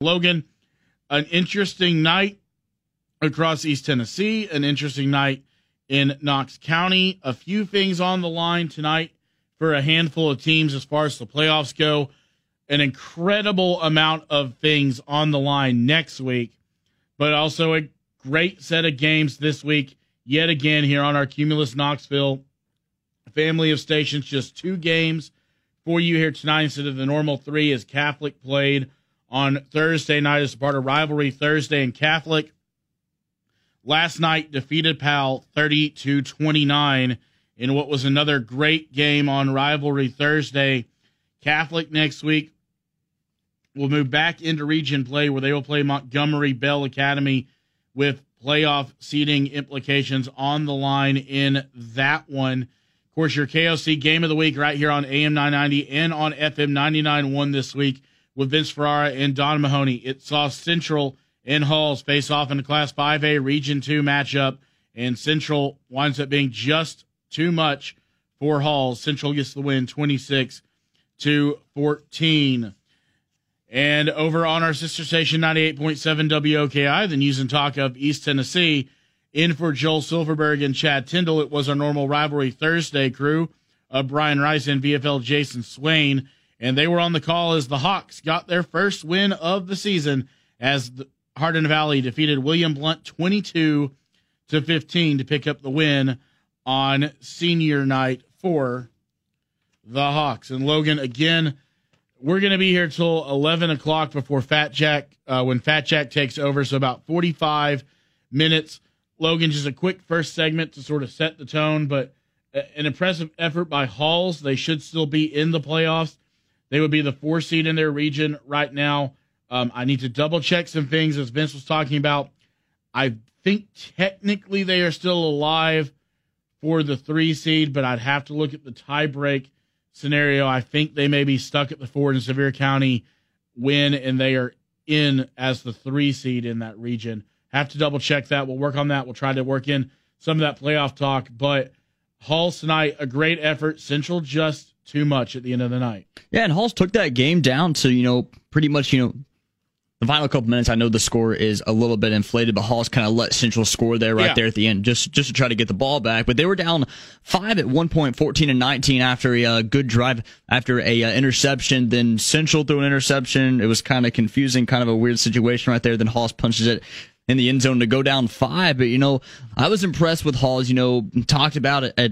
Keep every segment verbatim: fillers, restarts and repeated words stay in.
Logan, an interesting night across East Tennessee, an interesting night in Knox County. A few things on the line tonight for a handful of teams as far as the playoffs go. An incredible amount of things on the line next week, but also a great set of games this week, yet again here on our Cumulus Knoxville family of stations. Just two games for you here tonight instead of the normal three, as Catholic played on Thursday night as part of Rivalry Thursday. And Catholic last night defeated Powell thirty to twenty-nine in what was another great game on Rivalry Thursday. Catholic next week will move back into region play where they will play Montgomery Bell Academy with playoff seeding implications on the line in that one. Of course, your K O C game of the week right here on A M nine ninety and on F M ninety-nine point one this week with Vince Ferrara and Don Mahoney. It saw Central and Halls face off in the Class five A Region two matchup, and Central winds up being just too much for Halls. Central gets the win twenty-six to fourteen. And over on our sister station, ninety-eight point seven W O K I, the news and talk of East Tennessee, in for Joel Silverberg and Chad Tyndall, it was our normal Rivalry Thursday crew of Brian Rice and V F L Jason Swain, and they were on the call as the Hawks got their first win of the season as the Hardin Valley defeated William Blount twenty-two to fifteen to pick up the win on senior night for the Hawks. And Logan, again, we're going to be here till eleven o'clock before Fat Jack, uh, when Fat Jack takes over, so about forty-five minutes. Logan, just a quick first segment to sort of set the tone, but an impressive effort by Halls. They should still be in the playoffs. They would be the four seed in their region right now. Um, I need to double-check some things, as Vince was talking about. I think technically they are still alive for the three seed, but I'd have to look at the tie-break scenario. I think they may be stuck at the four in Sevier County win, and they are in as the three seed in that region. Have to double check that. We'll work on that. We'll try to work in some of that playoff talk. But Halls tonight, a great effort. Central just too much at the end of the night. Yeah, and Halls took that game down to, you know, pretty much, you know, the final couple minutes. I know the score is a little bit inflated, but Halls kind of let Central score there right yeah. there at the end, just just to try to get the ball back. But they were down five at one point, fourteen and nineteen after a uh, good drive, after a uh, interception. Then Central threw an interception. It was kind of confusing, kind of a weird situation right there. Then Halls punches it in the end zone to go down five. But, you know, I was impressed with Halls. You know, talked about it at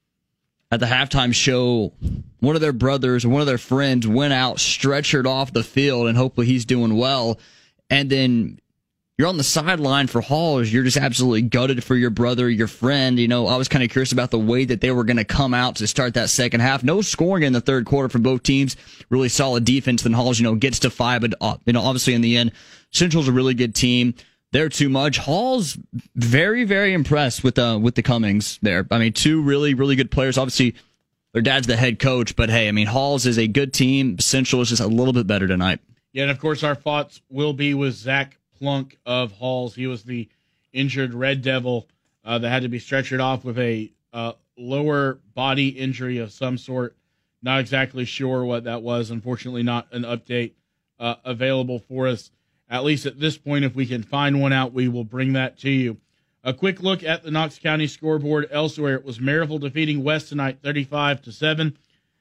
at the halftime show. One of their brothers or one of their friends went out, stretchered off the field, and hopefully he's doing well. And then you're on the sideline for Halls. You're just absolutely gutted for your brother, your friend. You know, I was kind of curious about the way that they were going to come out to start that second half. No scoring in the third quarter for both teams. Really solid defense. Then Halls, you know, gets to five. But, uh, you know, obviously in the end, Central's a really good team. They're too much. Hall's very, very impressed with uh, with the Cummings there. I mean, two really, really good players. Obviously, their dad's the head coach, but hey, I mean, Halls is a good team. Central is just a little bit better tonight. Yeah, and of course, our thoughts will be with Zach Plunk of Halls. He was the injured Red Devil uh, that had to be stretchered off with a uh, lower body injury of some sort. Not exactly sure what that was. Unfortunately, not an update uh, available for us. At least at this point, if we can find one out, we will bring that to you. A quick look at the Knox County scoreboard elsewhere. It was Maryville defeating West tonight, thirty-five to seven.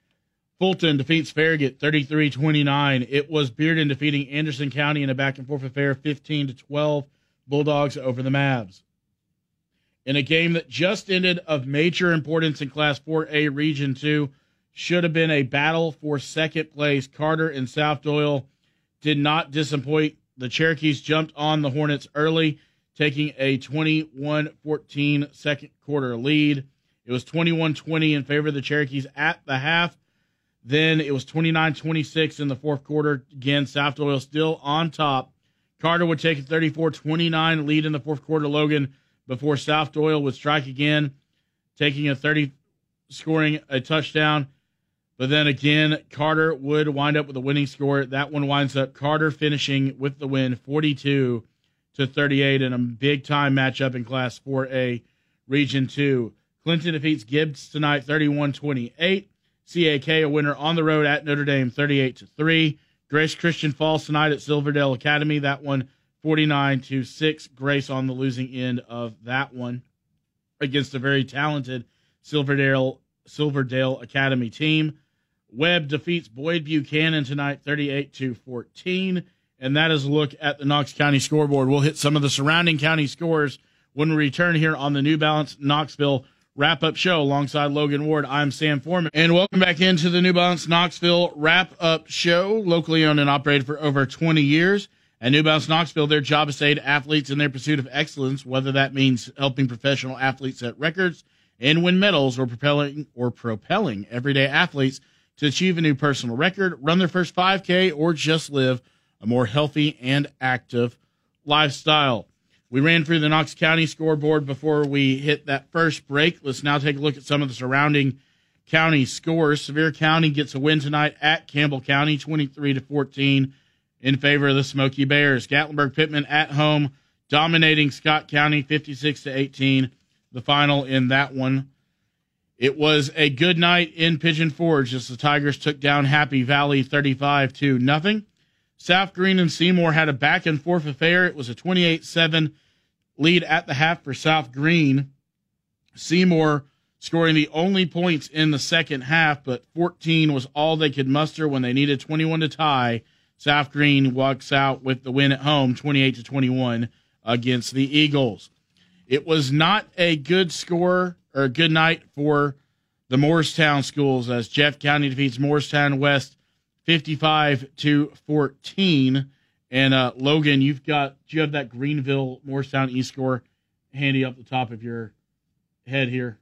Fulton defeats Farragut, thirty-three twenty-nine. It was Bearden defeating Anderson County in a back-and-forth affair, fifteen to twelve. Bulldogs over the Mavs. In a game that just ended of major importance in Class four A Region two, should have been a battle for second place. Carter and South Doyle did not disappoint. The Cherokees jumped on the Hornets early, taking a twenty-one fourteen second quarter lead. It was twenty-one twenty in favor of the Cherokees at the half. Then it was twenty-nine twenty-six in the fourth quarter. Again, South Doyle still on top. Carter would take a thirty-four twenty-nine lead in the fourth quarter, Logan, before South Doyle would strike again, taking a thirty, scoring a touchdown. But then again, Carter would wind up with a winning score. That one winds up Carter finishing with the win, forty-two to thirty-eight, in a big-time matchup in Class four A Region two. Clinton defeats Gibbs tonight, thirty-one twenty-eight. C A K, a winner on the road at Notre Dame, thirty-eight to three. Grace Christian falls tonight at Silverdale Academy. That one forty-nine to six. Grace on the losing end of that one against a very talented Silverdale Silverdale Academy team. Webb defeats Boyd Buchanan tonight thirty-eight to fourteen. And that is a look at the Knox County scoreboard. We'll hit some of the surrounding county scores when we return here on the New Balance Knoxville wrap-up show alongside Logan Ward. I'm Sam Foreman. And welcome back into the New Balance Knoxville wrap-up show, locally owned and operated for over twenty years. At New Balance Knoxville, their job is to aid athletes in their pursuit of excellence, whether that means helping professional athletes set records and win medals or propelling or propelling everyday athletes to achieve a new personal record, run their first five K, or just live a more healthy and active lifestyle. We ran through the Knox County scoreboard before we hit that first break. Let's now take a look at some of the surrounding county scores. Sevier County gets a win tonight at Campbell County, twenty-three to fourteen, in favor of the Smoky Bears. Gatlinburg-Pittman at home, dominating Scott County, fifty-six to eighteen. The final in that one. It was a good night in Pigeon Forge as the Tigers took down Happy Valley thirty-five to nothing. South Green and Seymour had a back-and-forth affair. It was a twenty-eight seven lead at the half for South Green. Seymour scoring the only points in the second half, but fourteen was all they could muster when they needed twenty-one to tie. South Green walks out with the win at home, twenty-eight to twenty-one against the Eagles. It was not a good score or a good night for the Morristown schools as Jeff County defeats Morristown West fifty-five to fourteen. And uh, Logan, you've got do you have that Greenville Morristown East score handy up the top of your head here?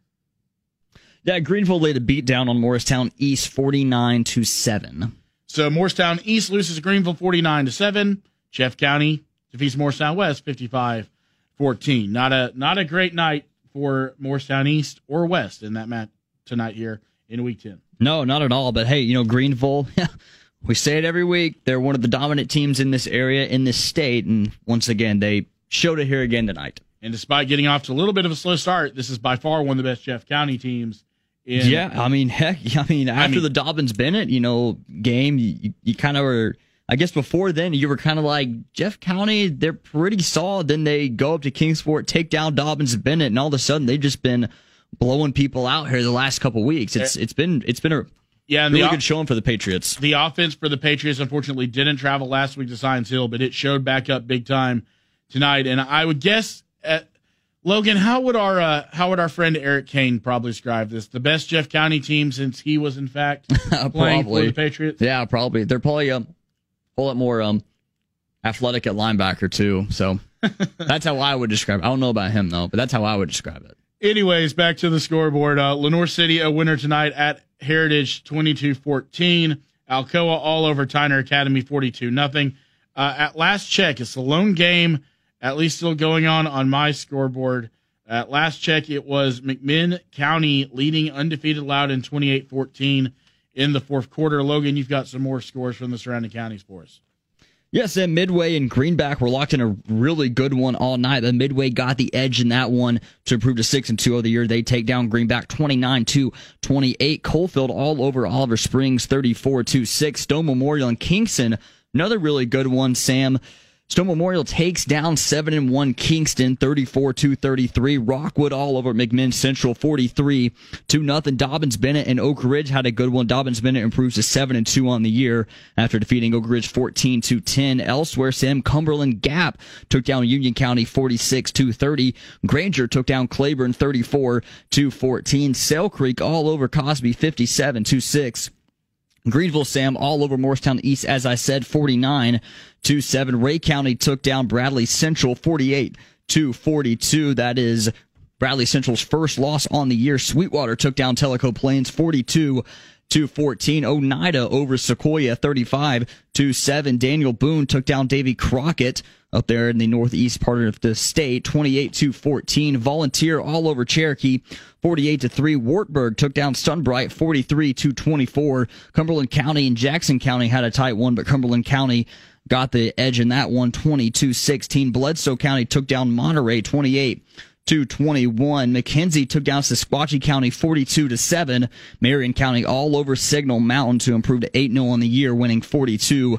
Yeah, Greenville laid a beat down on Morristown East forty-nine to seven. So Morristown East loses to Greenville forty-nine to seven. Jeff County defeats Morristown West fifty-five fourteen. Not a not a great night for Morristown East or West in that match tonight here in week ten. No, not at all. But hey, you know, Greenville, we say it every week. They're one of the dominant teams in this area, in this state. And once again, they showed it here again tonight. And despite getting off to a little bit of a slow start, this is by far one of the best Jeff County teams. In, yeah, I mean, heck, I mean, after I mean, the Dobbins-Bennett, you know, game, you, you kind of were, I guess before then, you were kind of like, Jeff County, they're pretty solid. Then they go up to Kingsport, take down Dobbins-Bennett, and all of a sudden they've just been blowing people out here the last couple weeks. It's It's been it's been a yeah, and really the, good showing for the Patriots. The offense for the Patriots, unfortunately, didn't travel last week to Science Hill, but it showed back up big time tonight. And I would guess, at, Logan, how would our uh, how would our friend Eric Kane probably describe this? The best Jeff County team since he was, in fact, playing for the Patriots? Yeah, probably. They're probably um, a lot more um, athletic at linebacker, too. So that's how I would describe it. I don't know about him, though, but that's how I would describe it. Anyways, back to the scoreboard. Uh, Lenoir City, a winner tonight at Heritage, twenty-two fourteen. Alcoa all over Tyner Academy, forty-two nothing. Uh, at last check, it's the lone game, at least still going on on my scoreboard. At last check, it was McMinn County leading undefeated Loudon twenty-eight fourteen in the fourth quarter. Logan, you've got some more scores from the surrounding counties for us. Yes, and Midway and Greenback were locked in a really good one all night. But Midway got the edge in that one to improve to six and two of the year. They take down Greenback twenty-nine to twenty-eight. Coalfield all over Oliver Springs, thirty-four to six. Stone Memorial and Kingston, another really good one, Sam. Stone Memorial takes down seven and one Kingston, thirty-four to thirty-three. Rockwood all over McMinn Central, forty-three to nothing. Dobbins-Bennett and Oak Ridge had a good one. Dobbins-Bennett improves to seven and two on the year after defeating Oak Ridge fourteen to ten. Elsewhere, Sam, Cumberland Gap took down Union County forty-six to thirty. Granger took down Claiborne thirty-four to fourteen. Sail Creek all over Cosby, fifty-seven to six. Greenville, Sam, all over Morristown East, as I said, forty-nine to seven. Ray County took down Bradley Central, forty-eight to forty-two. That is Bradley Central's first loss on the year. Sweetwater took down Tellico Plains, forty-two to fourteen. Oneida over Sequoia, thirty-five to seven. Daniel Boone took down Davy Crockett up there in the northeast part of the state, twenty-eight to fourteen. Volunteer all over Cherokee, forty-eight to three. Wartburg took down Sunbright, forty-three to twenty-four. Cumberland County and Jackson County had a tight one, but Cumberland County got the edge in that one, twenty to sixteen. Bledsoe County took down Monterey, twenty-eight to twenty-one. McKenzie took down Sequatchie County, forty-two to seven. Marion County all over Signal Mountain to improve to eight and oh on the year, winning forty-two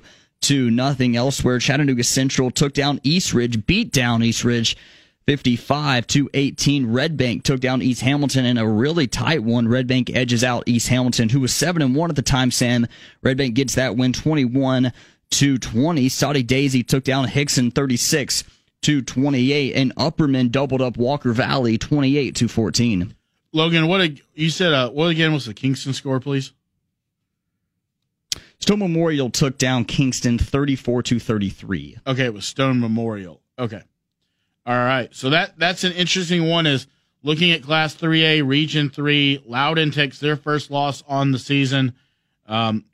to nothing. Elsewhere, Chattanooga Central took down East Ridge, beat down East Ridge fifty-five to eighteen. Red Bank took down East Hamilton in a really tight one. Red Bank edges out East Hamilton, who was seven and one at the time, Sam. Red Bank gets that win twenty-one to twenty. Saudi Daisy took down Hickson thirty-six to twenty-eight, and Upperman doubled up Walker Valley twenty-eight to fourteen. Logan, what a, you said, uh, what again was the Kingston score, please? Stone Memorial took down Kingston thirty-four to thirty-three. Okay, it was Stone Memorial. Okay. All right. So that that's an interesting one, is looking at Class three A, Region three. Loudon takes their first loss on the season. Um,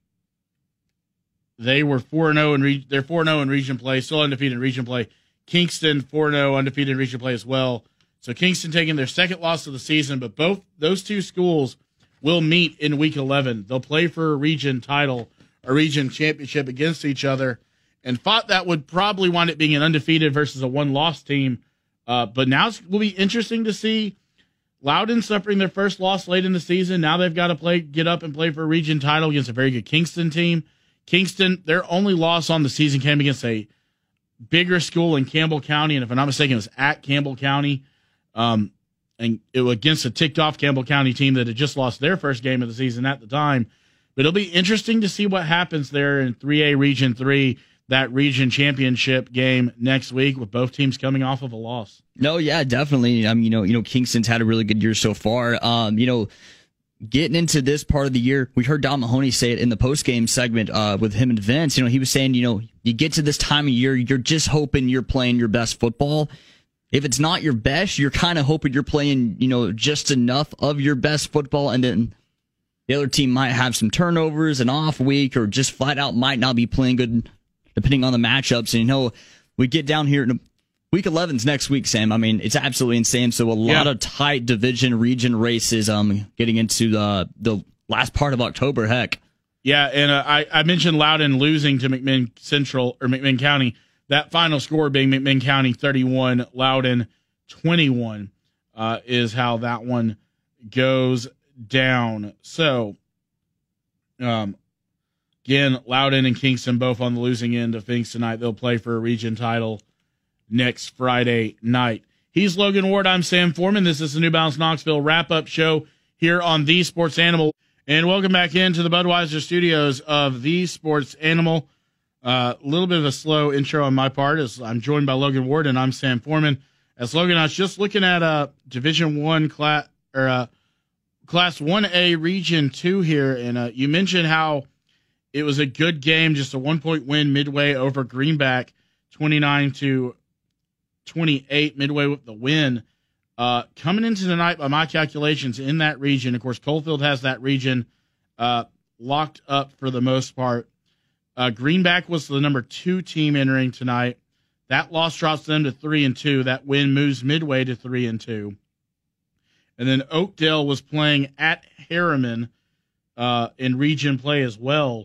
they were four and oh in re- they're four and oh in region play, still undefeated in region play. Kingston four and oh undefeated in region play as well. So Kingston taking their second loss of the season, but both those two schools will meet in week eleven. They'll play for a region title, a region championship against each other, and thought that would probably wind up being an undefeated versus a one-loss team. Uh, but now it will be interesting to see Loudon suffering their first loss late in the season. Now they've got to play, get up and play for a region title against a very good Kingston team. Kingston, their only loss on the season came against a bigger school in Campbell County, and if I'm not mistaken, it was at Campbell County. Um, and it was against a ticked-off Campbell County team that had just lost their first game of the season at the time. But it'll be interesting to see what happens there in three A Region three, that region championship game next week, with both teams coming off of a loss. No, yeah, definitely. I mean, you know, you know, Kingston's had a really good year so far. Um, you know, getting into this part of the year, we heard Don Mahoney say it in the post-game segment uh, with him and Vince. You know, he was saying, you know, you get to this time of year, you're just hoping you're playing your best football. If it's not your best, you're kind of hoping you're playing, you know, just enough of your best football, and then the other team might have some turnovers, an off week, or just flat out might not be playing good, depending on the matchups. And, you know, we get down here in week eleven's next week, Sam. I mean, it's absolutely insane. So a lot yeah. of tight division region races um, getting into the, the last part of October, heck. Yeah, and uh, I, I mentioned Loudon losing to McMinn Central, or McMinn County. That final score being McMinn County thirty-one, Loudon twenty-one, uh, is how that one goes down. So, um, again, Loudon and Kingston both on the losing end of things tonight. They'll play for a region title next Friday night. He's Logan Ward. I'm Sam Foreman. This is the New Balance Knoxville wrap-up show here on The Sports Animal. And welcome back into the Budweiser studios of The Sports Animal. A uh, little bit of a slow intro on my part, as I'm joined by Logan Ward, and I'm Sam Foreman. As Logan, I was just looking at uh, Division One class or uh, Class One A Region Two here, and uh, you mentioned how it was a good game, just a one-point win midway over Greenback, twenty-nine to twenty-eight. Midway with the win. Uh, coming into the night, by my calculations, in that region, of course, Coalfield has that region uh, locked up for the most part. Uh, Greenback was the number two team entering tonight. That loss drops them to three and two. That win moves Midway to three and two. And then Oakdale was playing at Harriman uh, in region play as well.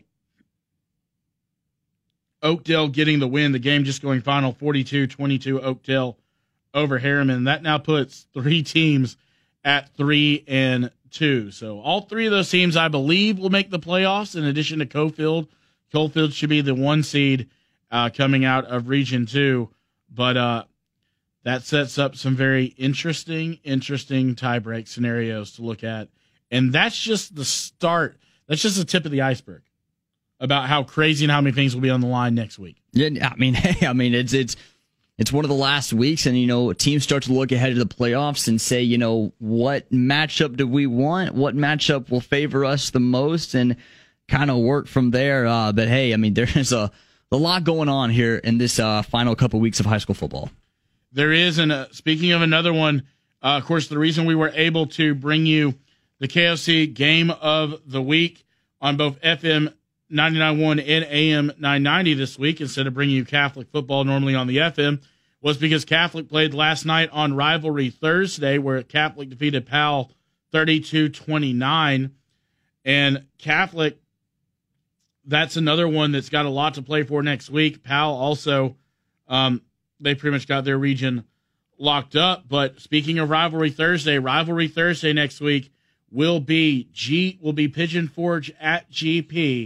Oakdale getting the win. The game just going final forty-two twenty-two. Oakdale over Harriman. That now puts three teams at three and two. So all three of those teams, I believe, will make the playoffs. In addition to Coalfield. Coalfield should be the one seed uh, coming out of Region two, but uh, that sets up some very interesting, interesting tie-break scenarios to look at. And that's just the start. That's just the tip of the iceberg about how crazy and how many things will be on the line next week. Yeah, I mean, hey, I mean, it's it's it's one of the last weeks, and, you know, teams start to look ahead to the playoffs and say, you know, what matchup do we want? What matchup will favor us the most? And kind of work from there. Uh, but, hey, I mean, there's a, a lot going on here in this uh, final couple weeks of high school football. There is, and uh, speaking of another one, uh, of course, the reason we were able to bring you the K O C Game of the Week on both F M ninety-nine point one and A M nine ninety this week, instead of bringing you Catholic football normally on the F M, was because Catholic played last night on Rivalry Thursday, where Catholic defeated Powell thirty-two twenty-nine. And Catholic, that's another one that's got a lot to play for next week. Powell also, um, they pretty much got their region locked up. But speaking of Rivalry Thursday, Rivalry Thursday next week will be G will be Pigeon Forge at G P.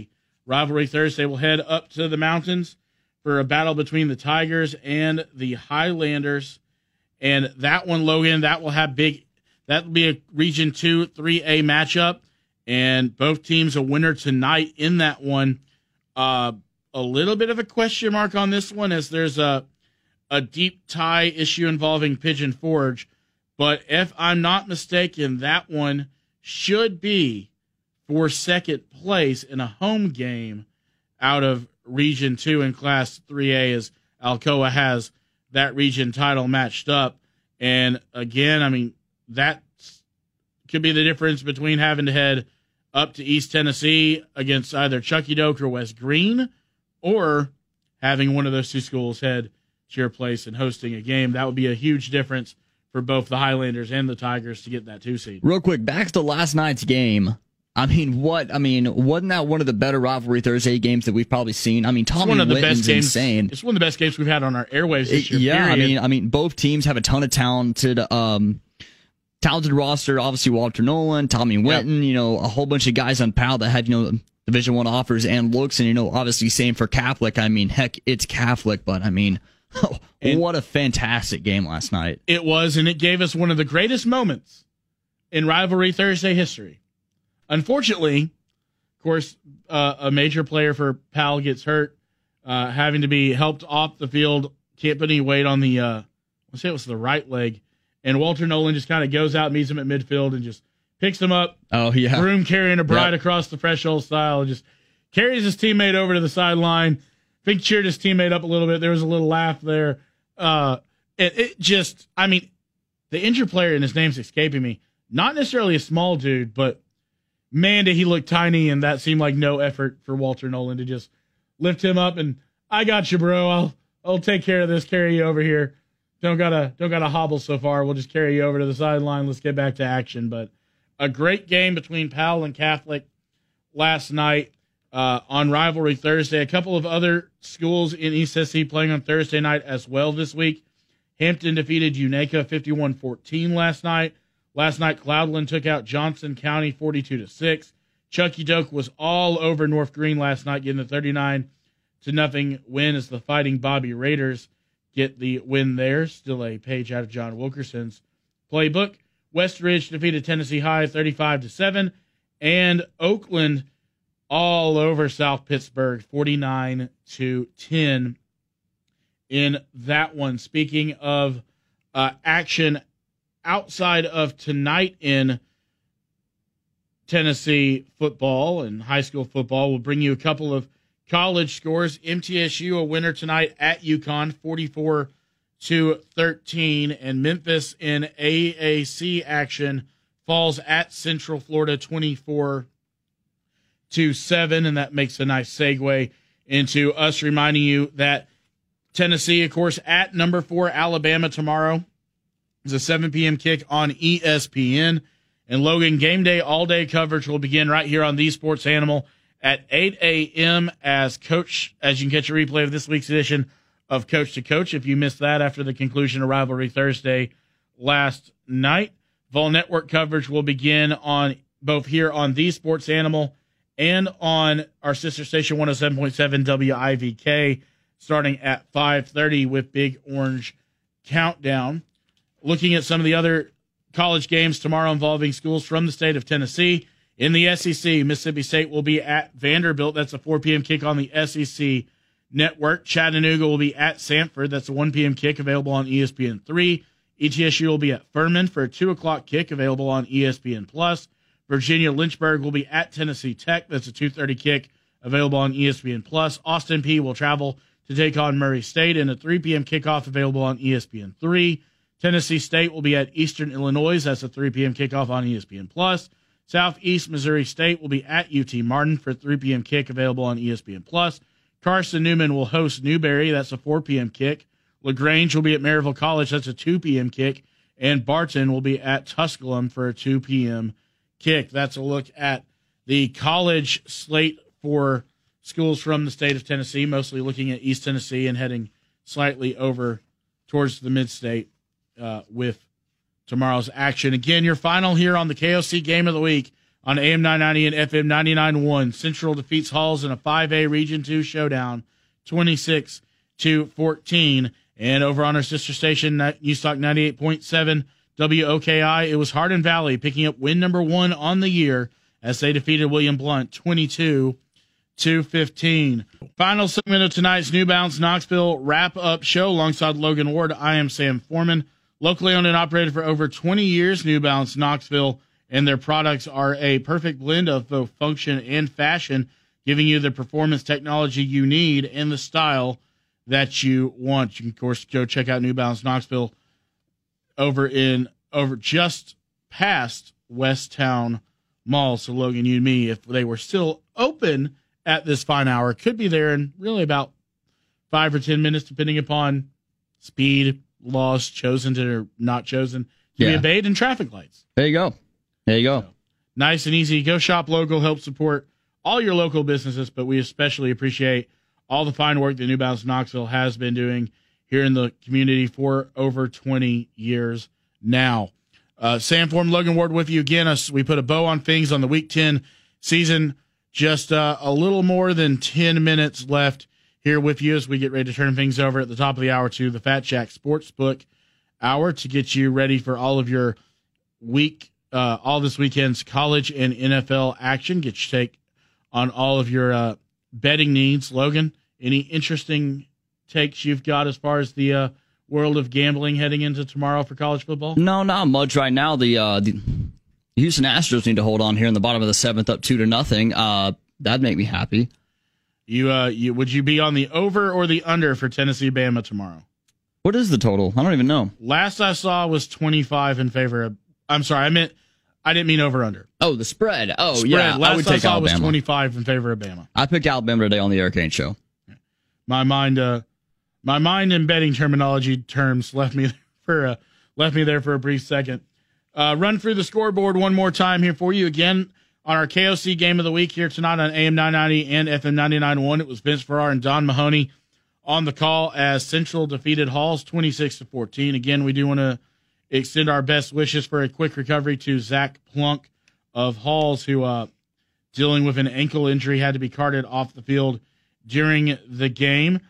Rivalry Thursday will head up to the mountains for a battle between the Tigers and the Highlanders. And that one, Logan, that will have big, that will be a Region two, three A matchup. And both teams a winner tonight in that one. Uh, a little bit of a question mark on this one as there's a, a deep tie issue involving Pigeon Forge. But if I'm not mistaken, that one should be for second place in a home game out of Region two in Class three A as Alcoa has that region title matched up. And again, I mean, that could be the difference between having to head up to East Tennessee against either Chucky Doak or West Green, or having one of those two schools head to your place and hosting a game. That would be a huge difference for both the Highlanders and the Tigers to get that two seed. Real quick, back to last night's game. I mean, what? I mean, wasn't that one of the better Rivalry Thursday games that we've probably seen? I mean, Tommy one of the Whitten's best games, insane. It's one of the best games we've had on our airwaves this year. Yeah, period. I mean, I mean, both teams have a ton of talented, um, talented roster. Obviously, Walter Nolan, Tommy Whitten, yep. you know, a whole bunch of guys on P A L that had, you know, Division One offers and looks, and you know, obviously, same for Catholic. I mean, heck, it's Catholic, but I mean, what a fantastic game last night. It was, and it gave us one of the greatest moments in Rivalry Thursday history. Unfortunately, of course, uh, a major player for P A L gets hurt, uh, having to be helped off the field, can't put any weight on the, uh, let's say it was the right leg, and Walter Nolan just kind of goes out, meets him at midfield, and just picks him up. Oh, yeah. Groom carrying a bride yep. across the threshold style, and just carries his teammate over to the sideline. I think cheered his teammate up a little bit. There was a little laugh there. Uh, it, it just, I mean, the injured player, and his name's escaping me, not necessarily a small dude, but man, did he look tiny, and that seemed like no effort for Walter Nolan to just lift him up and, I got you, bro. I'll I'll take care of this, carry you over here. Don't gotta don't gotta hobble so far. We'll just carry you over to the sideline. Let's get back to action. But a great game between P A L and Catholic last night uh, on Rivalry Thursday. A couple of other schools in East Tennessee playing on Thursday night as well this week. Hampton defeated Unaka fifty-one fourteen last night. Last night, Cloudland took out Johnson County forty-two to six. Chucky Doak was all over North Green last night, getting a thirty-nine to nothing win as the Fighting Bobby Raiders get the win there. Still a page out of John Wilkerson's playbook. West Ridge defeated Tennessee High thirty-five to seven, and Oakland all over South Pittsburgh forty-nine to ten in that one. Speaking of uh, action outside of tonight in Tennessee football and high school football, we'll bring you a couple of college scores. M T S U a winner tonight at UConn, forty-four to thirteen, and Memphis in A A C action falls at Central Florida, twenty-four to seven, and that makes a nice segue into us reminding you that Tennessee, of course, at number four Alabama tomorrow. It's a seven p.m. kick on E S P N. And Logan, game day, all-day coverage will begin right here on The Sports Animal at eight a.m. as Coach, as you can catch a replay of this week's edition of Coach to Coach if you missed that after the conclusion of Rivalry Thursday last night. Vol Network coverage will begin on both here on The Sports Animal and on our sister station one oh seven point seven W I V K starting at five thirty with Big Orange Countdown. Looking at some of the other college games tomorrow involving schools from the state of Tennessee. In the S E C, Mississippi State will be at Vanderbilt. That's a four p.m. kick on the S E C network. Chattanooga will be at Sanford. That's a one p.m. kick available on E S P N three. E T S U will be at Furman for a two o'clock kick available on E S P N plus. Virginia Lynchburg will be at Tennessee Tech. That's a two thirty kick available on E S P N plus. Austin Peay will travel to take on Murray State in a three p.m. kickoff available on E S P N three. Tennessee State will be at Eastern Illinois. That's a three p.m. kickoff on E S P N plus. Southeast Missouri State will be at U T Martin for a three p.m. kick available on E S P N plus. Carson Newman will host Newberry. That's a four p.m. kick. LaGrange will be at Maryville College. That's a two p.m. kick. And Barton will be at Tusculum for a two p.m. kick. That's a look at the college slate for schools from the state of Tennessee, mostly looking at East Tennessee and heading slightly over towards the mid-state uh, with tomorrow's action. Again, your final here on the K O C Game of the Week on A M nine ninety and F M ninety-nine point one. Central defeats Halls in a five A Region two showdown, twenty-six to fourteen. And over on our sister station, Newstalk ninety-eight point seven W O K I, it was Hardin Valley picking up win number one on the year as they defeated William Blount twenty-two to fifteen. Final segment of tonight's New Balance Knoxville wrap-up show alongside Logan Ward. I am Sam Foreman. Locally owned and operated for over twenty years, New Balance Knoxville, and their products are a perfect blend of both function and fashion, giving you the performance technology you need and the style that you want. You can, of course, go check out New Balance Knoxville over in over just past West Town Mall. So Logan, you and me, if they were still open at this fine hour, could be there in really about five or ten minutes, depending upon speed, laws chosen to or not chosen to yeah. be obeyed, and traffic lights. There you go. There you go. So, nice and easy. Go shop local, help support all your local businesses, but we especially appreciate all the fine work that New Balance Knoxville has been doing here in the community for over twenty years now. Uh, Sam Form, Logan Ward with you again. Us, we put a bow on things on the Week ten season. Just uh, a little more than ten minutes left here with you as we get ready to turn things over at the top of the hour to the Fat Jack Sportsbook Hour to get you ready for all of your week, uh, all this weekend's college and N F L action. Get your take on all of your uh, betting needs. Logan, any interesting takes you've got as far as the uh, world of gambling heading into tomorrow for college football? No, not much right now. The, uh, the Houston Astros need to hold on here in the bottom of the seventh, up two to nothing. Uh, that'd make me happy. You, uh, you would you be on the over or the under for Tennessee Bama tomorrow? What is the total? I don't even know. Last I saw was twenty-five in favor of. I'm sorry, I meant I didn't mean over under. Oh, the spread. Oh, spread. yeah. Last I would I take saw Alabama. was twenty-five in favor of Bama. I picked Alabama today on the Eric Kane show. My mind, uh, my mind in betting terminology terms left me for uh, left me there for a brief second. Uh, run through the scoreboard one more time here for you again on our K O C game of the week here tonight on A M nine ninety and F M ninety-nine point one. It was Vince Farrar and Don Mahoney on the call as Central defeated Halls twenty-six to fourteen. Again, we do want to extend our best wishes for a quick recovery to Zach Plunk of Halls, who uh, dealing with an ankle injury, had to be carted off the field during the game.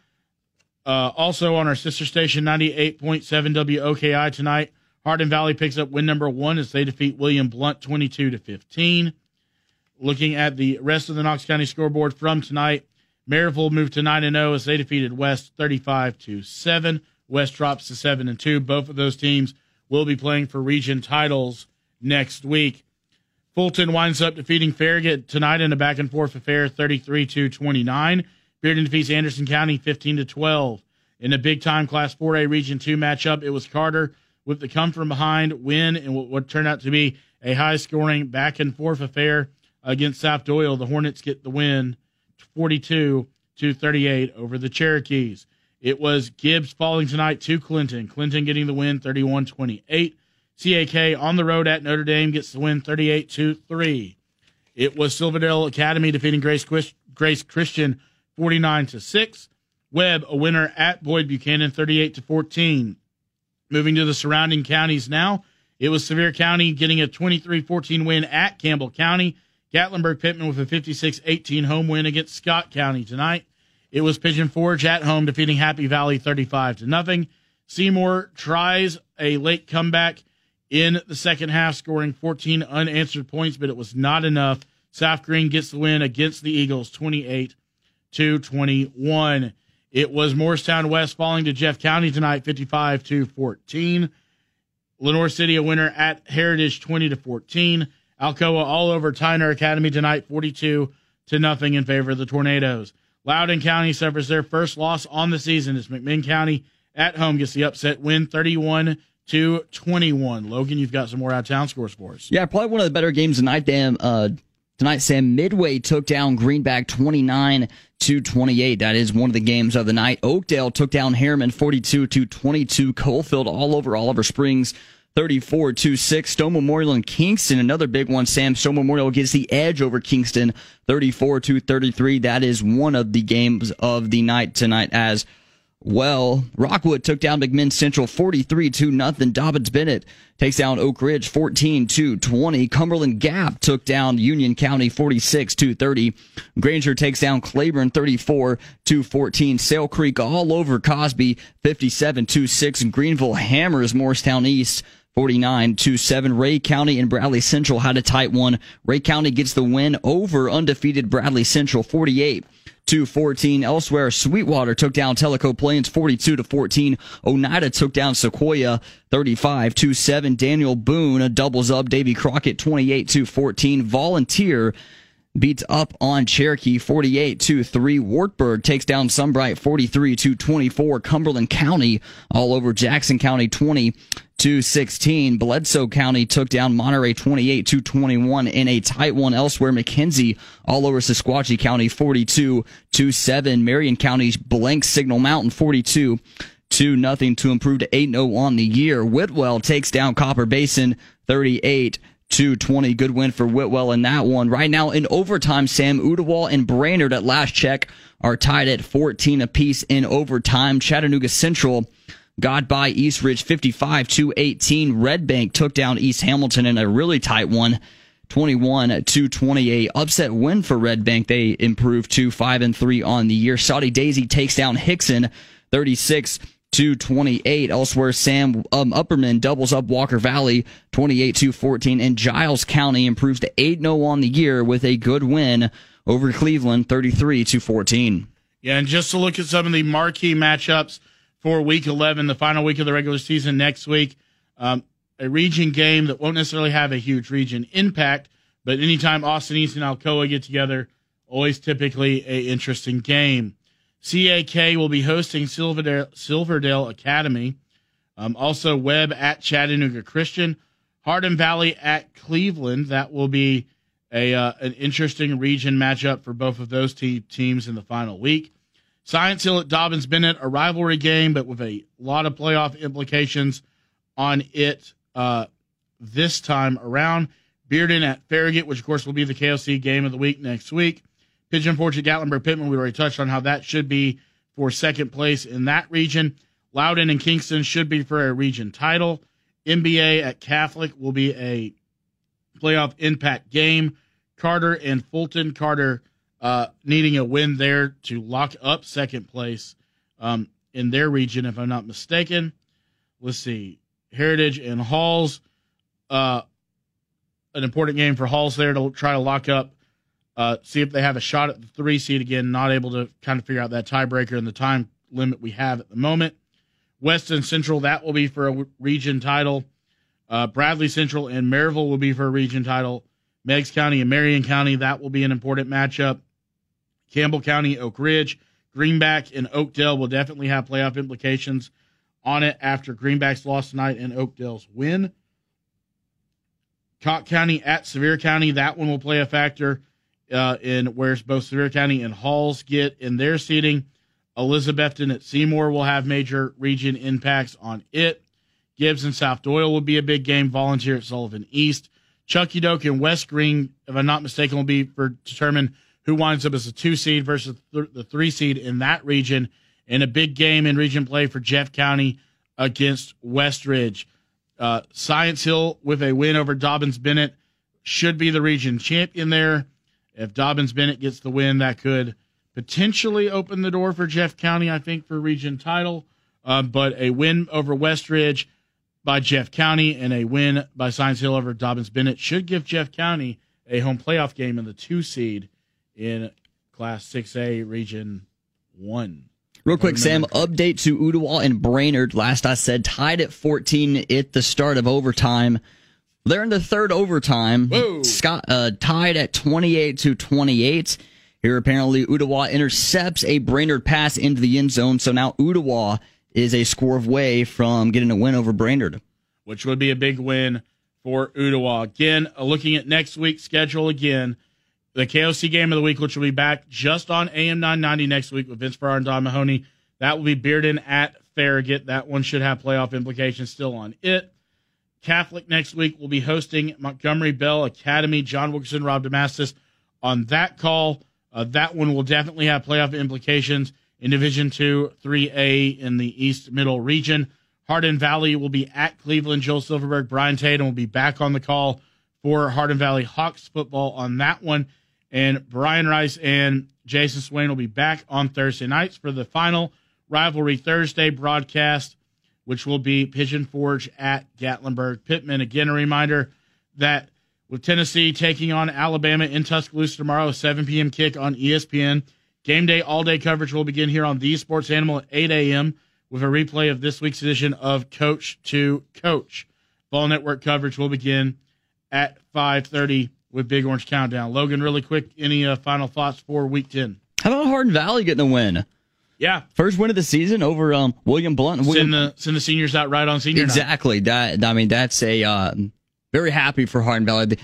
Uh, also on our sister station, ninety-eight point seven W O K I tonight, Hardin Valley picks up win number one as they defeat William Blount twenty-two to fifteen. Looking at the rest of the Knox County scoreboard from tonight, Maryville moved to nine and oh as they defeated West thirty-five to seven. West drops to seven and two. Both of those teams will be playing for region titles next week. Fulton winds up defeating Farragut tonight in a back and forth affair, thirty-three to twenty-nine. Bearden defeats Anderson County fifteen to twelve. In a big time Class four A Region two matchup, it was Carter with the come from behind win in what would turn out to be a high scoring back and forth affair against South Doyle. The Hornets get the win forty-two to thirty-eight over the Cherokees. It was Gibbs falling tonight to Clinton. Clinton getting the win thirty-one twenty-eight. C A K on the road at Notre Dame gets the win thirty-eight to three. It was Silverdale Academy defeating Grace, Grace Christian forty-nine to six. Webb a winner at Boyd Buchanan thirty-eight to fourteen. Moving to the surrounding counties now, it was Sevier County getting a twenty-three fourteen win at Campbell County. Gatlinburg Pittman with a fifty-six eighteen home win against Scott County tonight. It was Pigeon Forge at home defeating Happy Valley thirty-five to nothing. Seymour tries a late comeback in the second half, scoring fourteen unanswered points, but it was not enough. South Green gets the win against the Eagles twenty-eight to twenty-one. It was Morristown West falling to Jeff County tonight fifty-five to fourteen. Lenore City a winner at Heritage twenty to fourteen. Alcoa all over Tyner Academy tonight forty-two to nothing in favor of the Tornadoes. Loudoun County suffers their first loss on the season as McMinn County at home gets the upset win thirty-one to twenty-one. Logan, you've got some more out of town scores for us. Yeah, probably one of the better games tonight. Damn, uh, tonight, Sam. Midway took down Greenback twenty-nine to twenty-eight. That is one of the games of the night. Oakdale took down Harriman forty-two to twenty-two. Coalfield all over Oliver Springs thirty-four to six. Stone Memorial and Kingston, another big one, Sam. Stone Memorial gets the edge over Kingston thirty-four to thirty-three. That is one of the games of the night tonight as Well, Rockwood took down McMinn Central forty-three to nothing. Dobbins Bennett takes down Oak Ridge fourteen to twenty. Cumberland Gap took down Union County forty-six to thirty. Granger takes down Claiborne thirty-four to fourteen. Sale Creek all over Cosby fifty-seven to six. And Greenville hammers Morristown East forty-nine to seven. Ray County and Bradley Central had a tight one. Ray County gets the win over undefeated Bradley Central forty-eight to fourteen. Elsewhere, Sweetwater took down Tellico Plains forty-two to fourteen. Oneida took down Sequoia thirty-five to seven. Daniel Boone doubles up Davy Crockett twenty-eight to fourteen. Volunteer beats up on Cherokee forty-eight to three. Wartburg takes down Sunbright forty-three to twenty-four. Cumberland County all over Jackson County twenty to sixteen. Bledsoe County took down Monterey twenty-eight to twenty-one in a tight one. Elsewhere, McKenzie all over Sequatchie County forty-two to seven. Marion County's blank Signal Mountain forty-two to nothing to improve to eight and oh on the year. Whitwell takes down Copper Basin thirty-eight to twenty. Good win for Whitwell in that one. Right now in overtime, Sam, Ooltewah and Brainerd at last check are tied at fourteen apiece in overtime. Chattanooga Central got by East Ridge fifty-five to eighteen. Red Bank took down East Hamilton in a really tight one, twenty-one to twenty-eight. Upset win for Red Bank. They improved to five and three on the year. Saudi Daisy takes down Hickson thirty-six to twenty-eight. Elsewhere, Sam um, Upperman doubles up Walker Valley twenty-eight to fourteen. And Giles County improves to eight and oh on the year with a good win over Cleveland thirty-three to fourteen. Yeah, and just to look at some of the marquee matchups for Week eleven, the final week of the regular season next week. Um, a region game that won't necessarily have a huge region impact, but anytime Austin East and Alcoa get together, always typically a interesting game. C A K will be hosting Silverdale, Silverdale Academy. Um, also, Webb at Chattanooga Christian. Hardin Valley at Cleveland. That will be a uh, an interesting region matchup for both of those te- teams in the final week. Science Hill at Dobbins Bennett, a rivalry game, but with a lot of playoff implications on it uh, this time around. Bearden at Farragut, which of course will be the K O C game of the week next week. Pigeon Forge at Gatlinburg Pittman, we already touched on how that should be for second place in that region. Loudon and Kingston should be for a region title. M B A at Catholic will be a playoff impact game. Carter and Fulton. Carter Uh, needing a win there to lock up second place um, in their region, if I'm not mistaken. Let's see. Heritage and Halls. Uh, an important game for Halls there to try to lock up, uh, see if they have a shot at the three seed again. Not able to kind of figure out that tiebreaker and the time limit we have at the moment. Weston Central, that will be for a region title. Uh, Bradley Central and Maryville will be for a region title. Meigs County and Marion County, that will be an important matchup. Campbell County, Oak Ridge, Greenback, and Oakdale will definitely have playoff implications on it after Greenback's loss tonight and Oakdale's win. Cott County at Sevier County, that one will play a factor uh, in where both Sevier County and Halls get in their seeding. Elizabethton at Seymour will have major region impacts on it. Gibbs and South Doyle will be a big game. Volunteer at Sullivan East. Chucky Doak and West Green, if I'm not mistaken, will be for determine who winds up as a two seed versus th- the three seed in that region, and a big game in region play for Jeff County against Westridge. Uh, Science Hill with a win over Dobbins Bennett should be the region champion there. If Dobbins Bennett gets the win, that could potentially open the door for Jeff County, I think, for region title. Uh, but a win over Westridge by Jeff County and a win by Science Hill over Dobbins Bennett should give Jeff County a home playoff game in the two seed in Class six A Region one. Real quick, Sam, update to Ooltewah and Brainerd. Last I said, tied at fourteen at the start of overtime. They're in the third overtime. Whoa. Scott uh, tied at twenty-eight to twenty-eight. Here, apparently, Ooltewah intercepts a Brainerd pass into the end zone, so now Ooltewah is a score away from getting a win over Brainerd. Which would be a big win for Ooltewah. Again, uh, looking at next week's schedule again, the K O C game of the week, which will be back just on A M nine ninety next week with Vince Farrar and Don Mahoney. That will be Bearden at Farragut. That one should have playoff implications still on it. Catholic next week will be hosting Montgomery Bell Academy. John Wilkerson, Rob Damastis on that call. Uh, that one will definitely have playoff implications. in Division two, three A in the East Middle region. Hardin Valley will be at Cleveland. Joel Silverberg, Brian Tatum will be back on the call for Hardin Valley Hawks football on that one. And Brian Rice and Jason Swain will be back on Thursday nights for the final Rivalry Thursday broadcast, which will be Pigeon Forge at Gatlinburg Pittman. Again, a reminder that with Tennessee taking on Alabama in Tuscaloosa tomorrow, a seven p.m. kick on E S P N. Game day, all-day coverage will begin here on The Sports Animal at eight a.m. with a replay of this week's edition of Coach to Coach. Ball Network coverage will begin at five thirty with Big Orange Countdown. Logan, really quick, any uh, final thoughts for Week ten? How about Hardin Valley getting a win? Yeah. First win of the season over um, William Blunt. William, send, the, send the seniors out right on senior exactly. night. That I mean, that's a uh, very happy for Hardin Valley. They,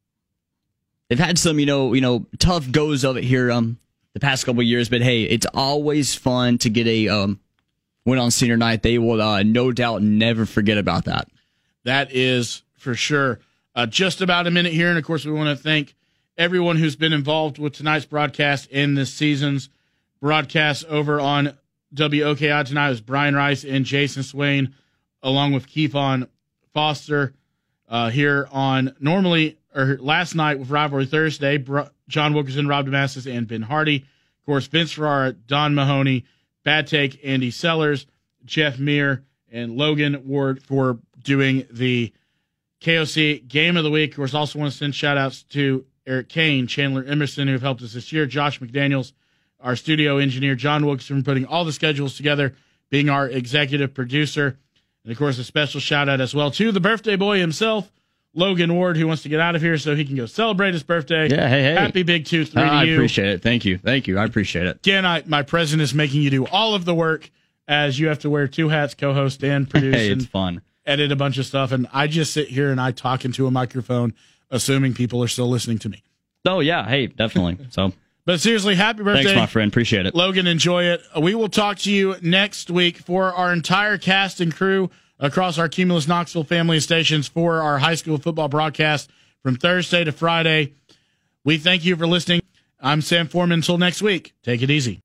they've had some, you know, you know, tough goes of it here um, the past couple of years, but hey, it's always fun to get a um, win on senior night. They will uh, no doubt never forget about that. That is for sure. Uh, just about a minute here, and of course, we want to thank everyone who's been involved with tonight's broadcast and this season's broadcast over on W O K I tonight. It was Brian Rice and Jason Swain, along with Keithon Foster uh, here on normally or last night with Rivalry Thursday. Bro- John Wilkerson, Rob Damascus, and Ben Hardy. Of course, Vince Ferrara, Don Mahoney, Bad Take, Andy Sellers, Jeff Meir, and Logan Ward for doing the K O C Game of the Week. Of course, also want to send shout-outs to Eric Kane, Chandler Emerson, who have helped us this year, Josh McDaniels, our studio engineer, John Wilkerson, putting all the schedules together, being our executive producer. And, of course, a special shout-out as well to the birthday boy himself, Logan Ward, who wants to get out of here so he can go celebrate his birthday. Yeah, hey, hey. Happy Big Two three uh, to you. I appreciate it. Thank you. Thank you. I appreciate it. Again, I, my president is making you do all of the work as you have to wear two hats, co-host and produce. Hey, it's and fun. Edit a bunch of stuff, and I just sit here and I talk into a microphone, assuming people are still listening to me. Oh, yeah. Hey, definitely. So, but seriously, happy birthday. Thanks, my friend. Appreciate it. Logan, enjoy it. We will talk to you next week for our entire cast and crew across our Cumulus Knoxville family of stations for our high school football broadcast from Thursday to Friday. We thank you for listening. I'm Sam Foreman. Until next week, take it easy.